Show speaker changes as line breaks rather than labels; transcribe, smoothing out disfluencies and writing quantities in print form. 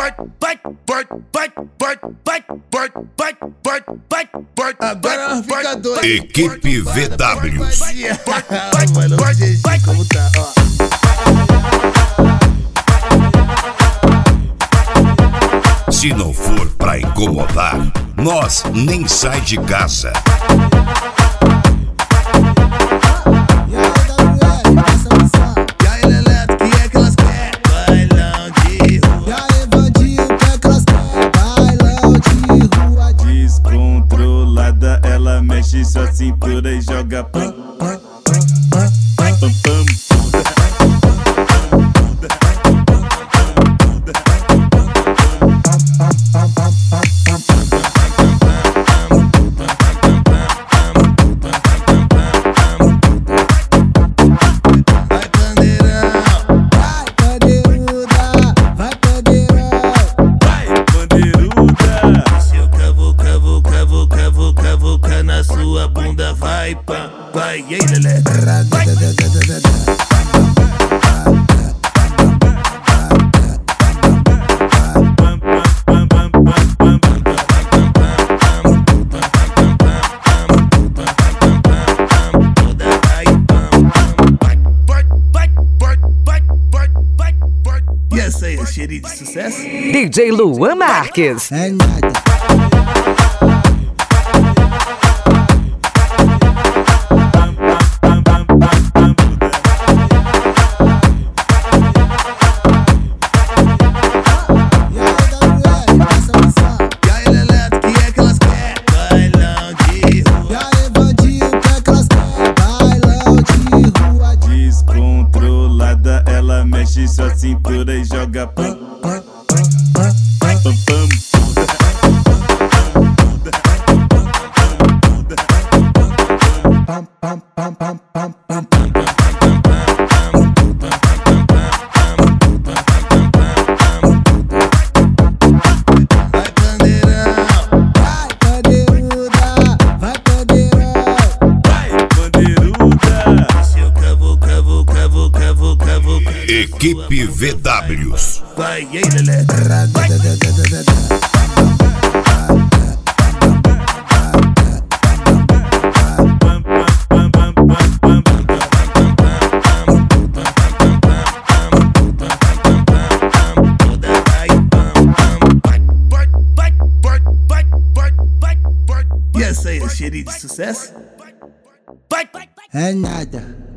Agora fica doido.
Equipe VWs.
Mano, o GG como tá, ó.
Se não for pra incomodar, nós nem sai de casa.
Descontrolada, ela mexe sua cintura e joga pam, pam, pam, pam, pam. Na sua bunda vai, pam, vai, ei, lelé. E essa aí, cheirinho de sucesso?
DJ Luan Marques.
É nada.
Descontrolada, ela mexe sua cintura e joga pam, pam, pam, pam, pam, pam.
Equipe VWs.
Vai, ei, lelé. E essa aí, cheirinho de sucesso?
É nada.